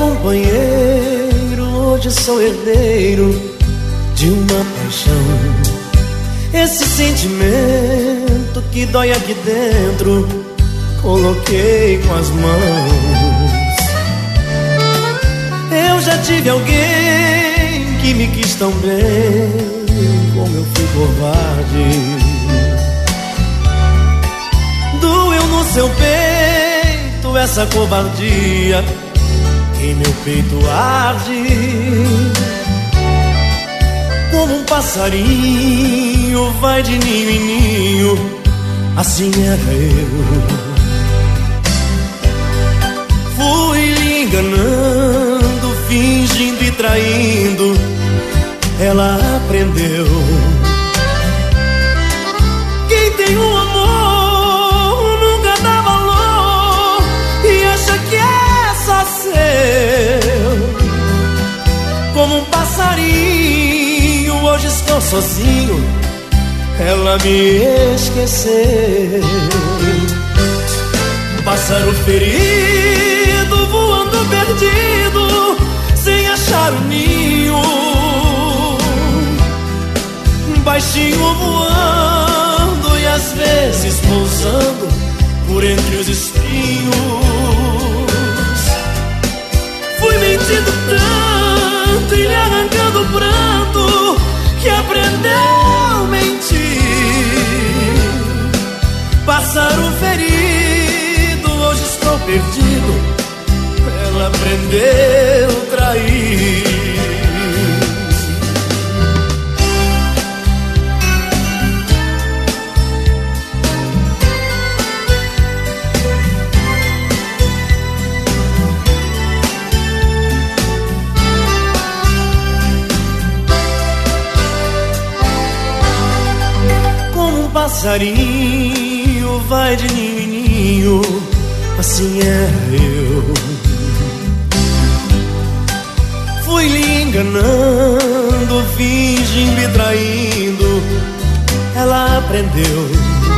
companheiro, hoje sou herdeiro de uma paixão. Esse sentimento que dói aqui dentro, coloquei com as mãos. Eu já tive alguém que me quis tão bem, como eu fui covarde. Doeu no seu peito essa covardia, em meu peito arde. Como um passarinho vai de ninho em ninho, assim era eu. Fui lhe enganando, fingindo e traindo, ela aprendeu. Quem tem um amor nunca dá valor e acha que é só seu. Como um passarinho, hoje estou sozinho, ela me esqueceu. Um pássaro ferido, voando perdido, sem achar o ninho. Baixinho voando e às vezes pousando por entre os espinhos. Fui mentindo tanto e lhe arrancando o pranto, que aprendeu a mentir. Pássaro ferido, hoje estou perdido, ela aprendeu a trair. Passarinho vai de ninho em ninho, assim era eu. Fui lhe enganando, fingindo e traindo, ela aprendeu.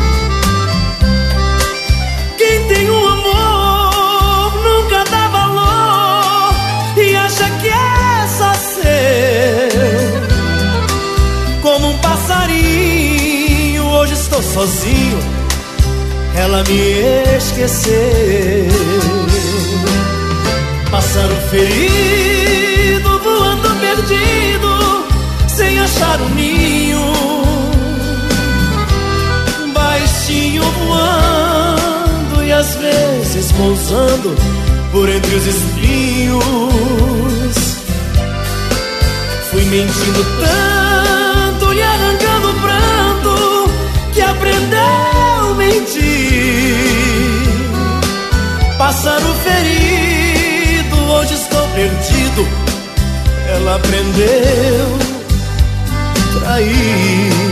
Quem tem um amor nunca dá valor e acha que é só seu. Como um passarinho, hoje estou sozinho, ela me esqueceu. Pássaro ferido, voando perdido, sem achar o ninho. Baixinho voando e às vezes pousando por entre os espinhos. Fui mentindo tanto, lhe arrancando o pranto, que aprendeu a mentir. Pássaro ferido, hoje estou perdido, ela aprendeu a trair.